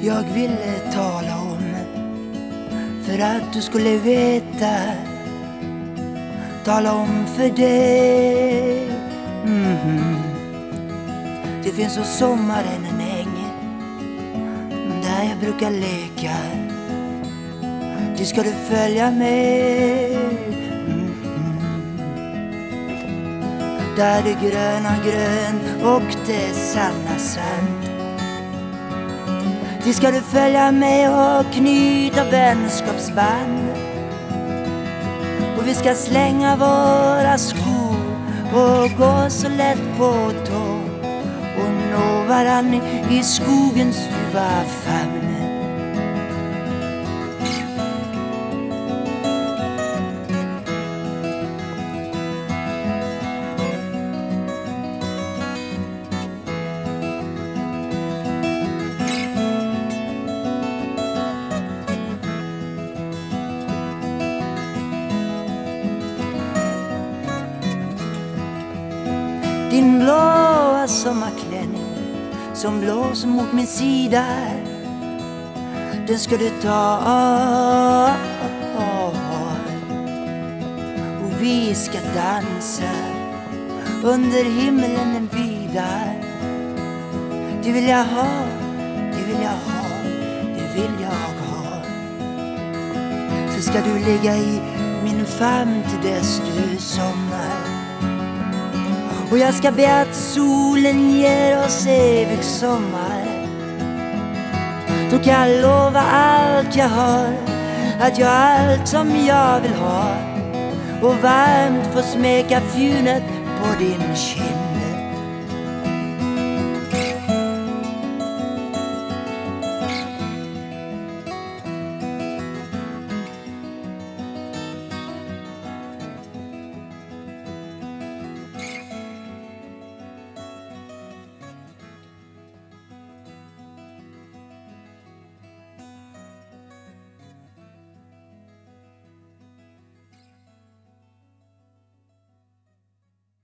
jag ville tala om, för att du skulle veta. Tala om för dig. Det finns hos sommaren en äng där jag brukar leka. Det ska du följa med. Där det gröna grön och det sanna sant. Det ska du följa med och knyta vänskapsband. Och vi ska slänga våra skor och gå så lätt på tå och nå varann i skogens ljuva famn. Din blåa sommarklänning som blåser mot min sida, den ska du ta. Och vi ska dansa under himlen den vida. Det vill jag ha, det vill jag ha, det vill jag ha. Så ska du ligga i min famn till dess du somnar. Och jag ska be att solen ger oss evig sommar. Då kan jag lova allt jag har, att jag har allt som jag vill ha. Och varmt få smeka fjunet på din kind.